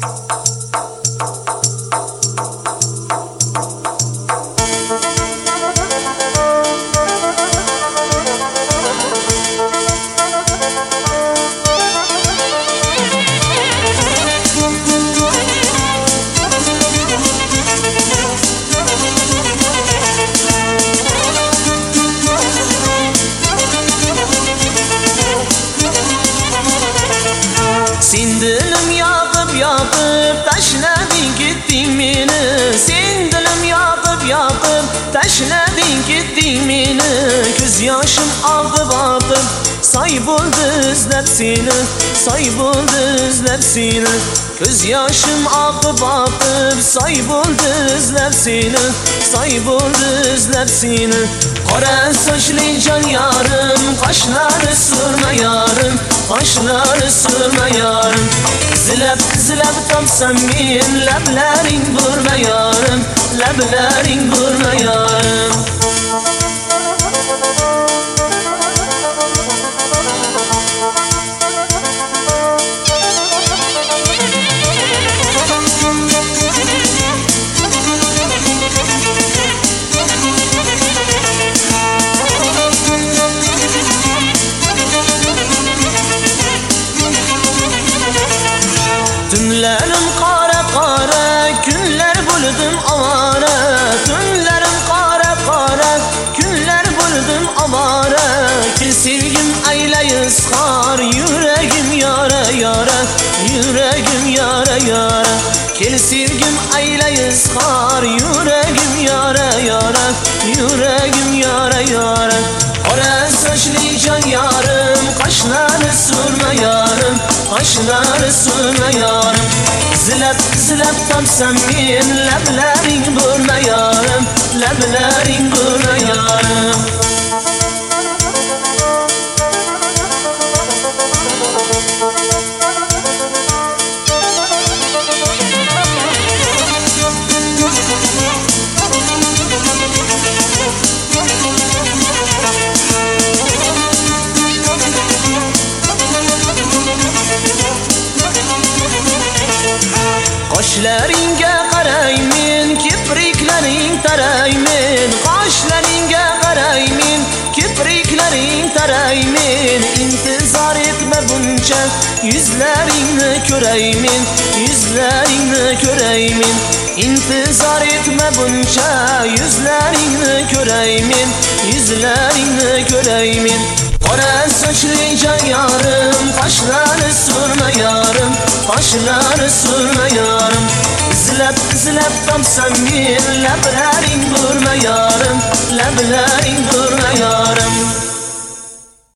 Dilim yakıp taşladın gittin beni. Sen dilim yakıp taşladın gittin beni. Göz yaşım akıp say buldu izlep seni, say buldu izlep seni. Göz yaşım akıp say buldu izlep seni, say buldu izlep seni. Kara saçlı can yarım, kaşları sürme yarım, kaşları sürme yarım. Zilep tapsam min, leblerin vurma yarım, leblerin vurma yarım. Tünlerim kara kara, günler buldum avara. Tünlerim kara kara, günler buldum avara. Ki sevgim ayle ıskar, yüreğim yara yara, yüreğim yara yara. Ki sevgim ayle ıskar, yüreğim yara yara, yüreğim yara yara. Kara saçlı can yarım, kaşları sürme yarım, kaşları sürme yarım. Zilep tapsam min, leblerin vurma yarım, leblerin vurma yarım. Kaşlarınga qaraymin, kipriklaring taraymin. Kaşlarınga qaraymin, kipriklaring taraymin. İntizar etme buncha, yüzleringni ko'raymin, yüzleringni ko'raymin. İntizar etme buncha, yüzleringni ko'raymin, yüzleringni ko'raymin. Kara saçlı can yarım, kaşları sürme yarım, kaşları sürme yarım. Zilep tapsam min, leblerin vurma yarım, leblerin vurma yarım.